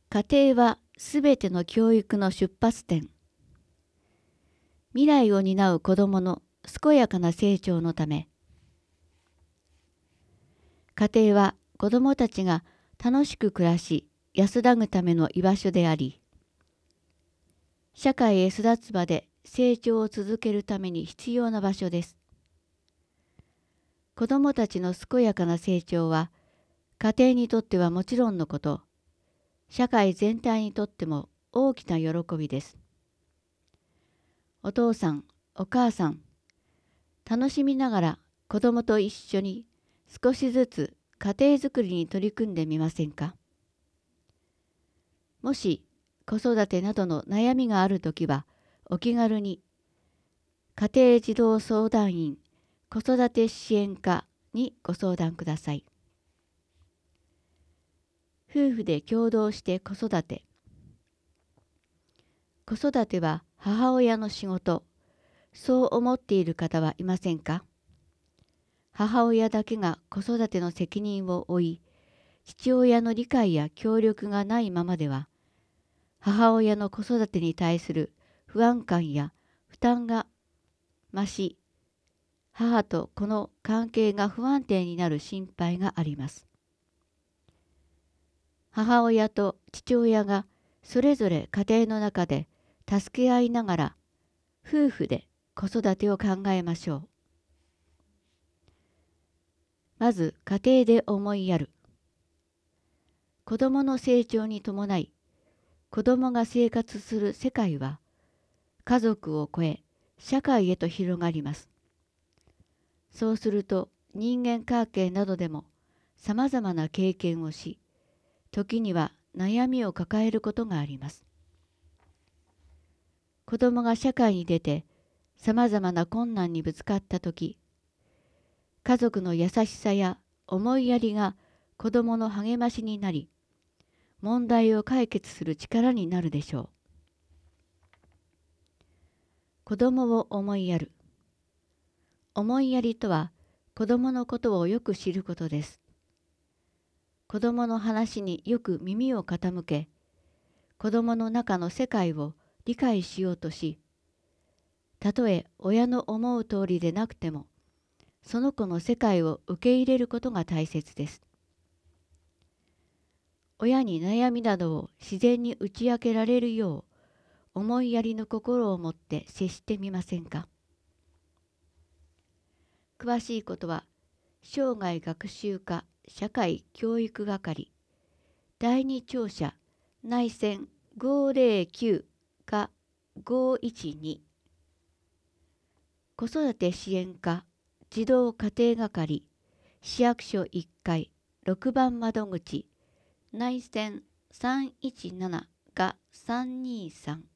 家庭はすべての教育の出発点。未来を担う子どもの健やかな成長のため、家庭は子どもたちが楽しく暮らし安らぐための居場所であり、社会へ巣立つまで成長を続けるために必要な場所です。子どもたちの健やかな成長は、家庭にとってはもちろんのこと、社会全体にとっても大きな喜びです。お父さん、お母さん、楽しみながら子どもと一緒に少しずつ家庭づくりに取り組んでみませんか。もし子育てなどの悩みがあるときは、お気軽に家庭児童相談員子育て支援課にご相談ください。夫婦で共同して子育て。子育ては母親の仕事、そう思っている方はいませんか。母親だけが子育ての責任を負い、父親の理解や協力がないままでは、母親の子育てに対する不安感や負担が増し、母と子の関係が不安定になる心配があります。母親と父親がそれぞれ家庭の中で助け合いながら、夫婦で子育てを考えましょう。まず家庭で思いやる。子どもの成長に伴い、子どもが生活する世界は家族を超え社会へと広がります。そうすると人間関係などでもさまざまな経験をし、時には悩みを抱えることがあります。子どもが社会に出てさまざまな困難にぶつかったとき、家族の優しさや思いやりが子どもの励ましになり、問題を解決する力になるでしょう。子どもを思いやる。思いやりとは、子どものことをよく知ることです。子どもの話によく耳を傾け、子どもの中の世界を理解しようとし、たとえ親の思う通りでなくても、その子の世界を受け入れることが大切です。親に悩みなどを自然に打ち明けられるよう、思いやりの心を持って接してみませんか。詳しいことは、生涯学習課社会教育係第二庁舎内線509か512、子育て支援課児童家庭係市役所1階6番窓口内線317か323